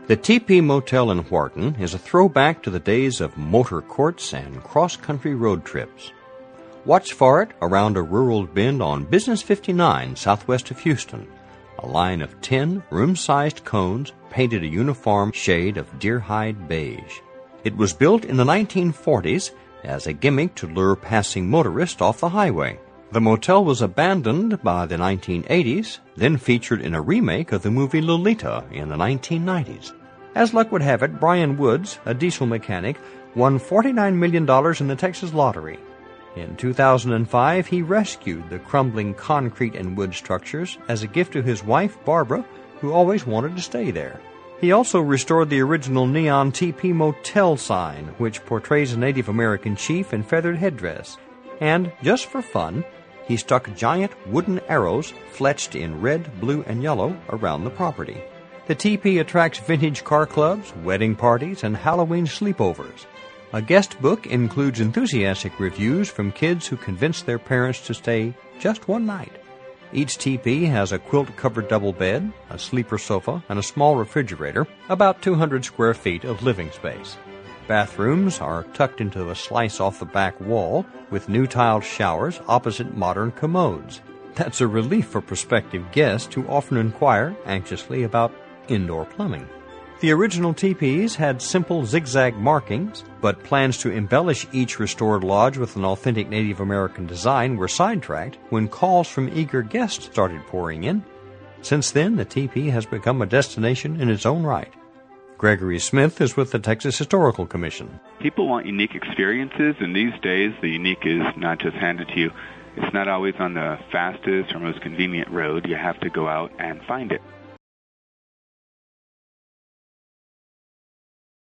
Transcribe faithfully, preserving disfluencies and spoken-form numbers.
The Teepee Motel in Wharton is a throwback to the days of motor courts and cross-country road trips. Watch for it around a rural bend on Business fifty-nine southwest of Houston. A line of ten room-sized cones painted a uniform shade of deer-hide beige. It was built in the nineteen forties as a gimmick to lure passing motorists off the highway. The motel was abandoned by the nineteen eighties, then featured in a remake of the movie Lolita in the nineteen nineties. As luck would have it, Brian Woods, a diesel mechanic, won forty-nine million dollars in the Texas lottery. In two thousand five, he rescued the crumbling concrete and wood structures as a gift to his wife, Barbara, who always wanted to stay there. He also restored the original neon Teepee Motel sign, which portrays a Native American chief in feathered headdress. And, just for fun, he stuck giant wooden arrows fletched in red, blue, and yellow around the property. The Teepee attracts vintage car clubs, wedding parties, and Halloween sleepovers. A guest book includes enthusiastic reviews from kids who convinced their parents to stay just one night. Each teepee has a quilt-covered double bed, a sleeper sofa, and a small refrigerator, about two hundred square feet of living space. Bathrooms are tucked into a slice off the back wall with new tiled showers opposite modern commodes. That's a relief for prospective guests who often inquire anxiously about indoor plumbing. The original teepees had simple zigzag markings, but plans to embellish each restored lodge with an authentic Native American design were sidetracked when calls from eager guests started pouring in. Since then, the teepee has become a destination in its own right. Gregory Smith is with the Texas Historical Commission. People want unique experiences, and these days the unique is not just handed to you. It's not always on the fastest or most convenient road. You have to go out and find it.